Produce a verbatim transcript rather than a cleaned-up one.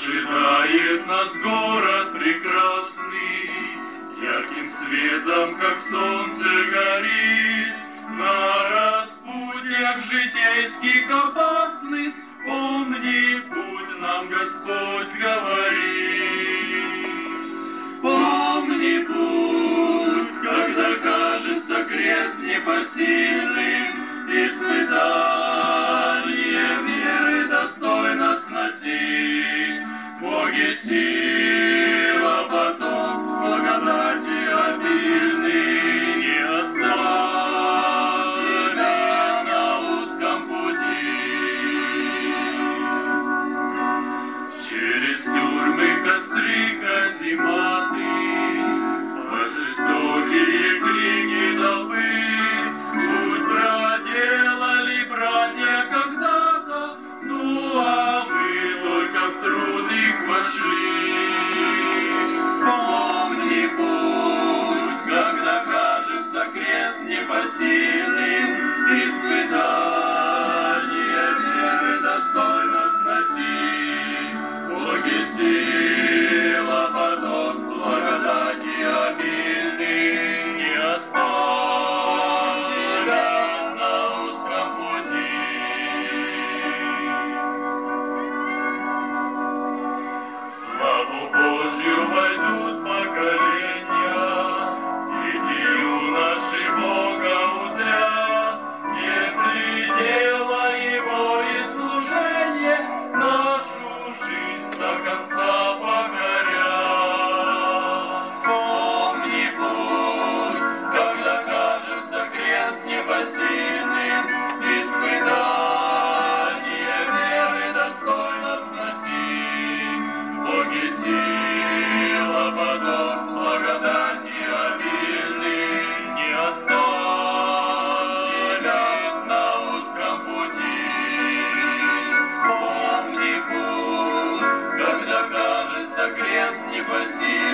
Ожидает нас город прекрасный, ярким светом, как солнце, горит. На распутьях житейских опасных помни путь нам Господь говорит. Помни путь, когда кажется крест непосильным, испытание веры достойно сносить. Боги сила, поток благодати обильный, не оставь тебя на узком пути. Через тюрьмы, костры, казематы, по жестокие крики толпы, путь проделали братья когда-то, ну а мы только в труд их вошли. Помни путь, когда кажется крест непосильным, испытание веры достойно сносить. Боги сила, поток благодати обильный, не оставь тебя на узком пути. Славу Божью войдут поколения, дети юноши Бога узрят, если дело Его и служение нашу жизнь до конца покорят. Помни путь, когда кажется крест непосильным, испытание веры достойно сносить. Боги сила, поток благодати обильный, не оставь тебя на узком пути. Помни путь, когда кажется крест непосильным,